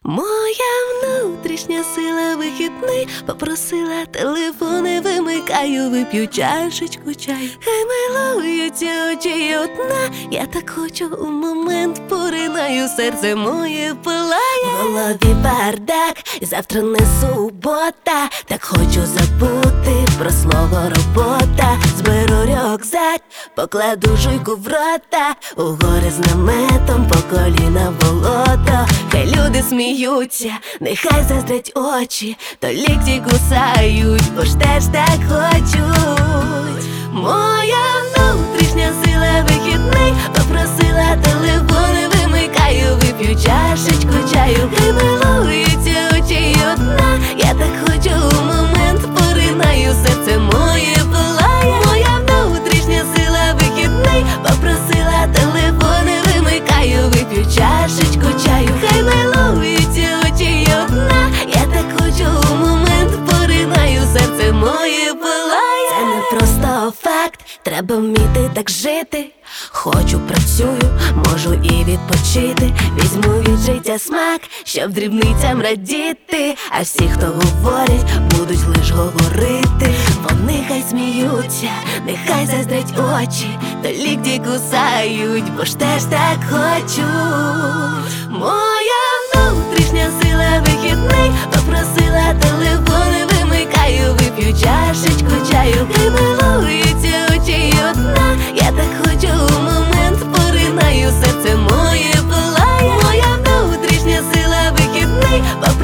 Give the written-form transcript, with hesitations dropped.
Моя внутрішня сила вихідний попросила телефони, вимикаю, вип'ю чашечку чаю. Хай милуються очі одна, я так хочу у момент поринаю, серце моє палає. В голові бардак, завтра не субота, так хочу забути про слово робота. Зберу рюкзак, покладу жуйку в рота, у гори з наметом, по коліна в болото. Хай люди сміються, нехай заздрять очі, то лікті кусають, бо ж теж так хочуть. Моя внутрішня сила вихідний попросила телефони, вимикаю, вип'ю чашечку чаю. Хай милуються очі одна, я так хочу у момент поринаю, серце моє палає. Моя внутрішня сила вихідний попросила телефони, вимикаю, вип'ю чашечку чаю. Хай милуються очі одна, я так хочу у момент поринаю, серце моє палає. Це не просто факт, треба вміти так жити. Хочу, працюю, можу і відпочити. Візьму від життя смак, щоб дрібницям радіти. А всі, хто говорять, будуть лиш говорити. Вони хай сміються, нехай заздрять очі, то лікті кусають, бо ж теж так хочуть. Моя внутрішня сила вихідний попросила телефони, вимикаю, вип'ю чашечку чаю. Хай милуються очі одна, я так хочу у момент поринаю, серце моє палає. Моя внутрішня сила вихідний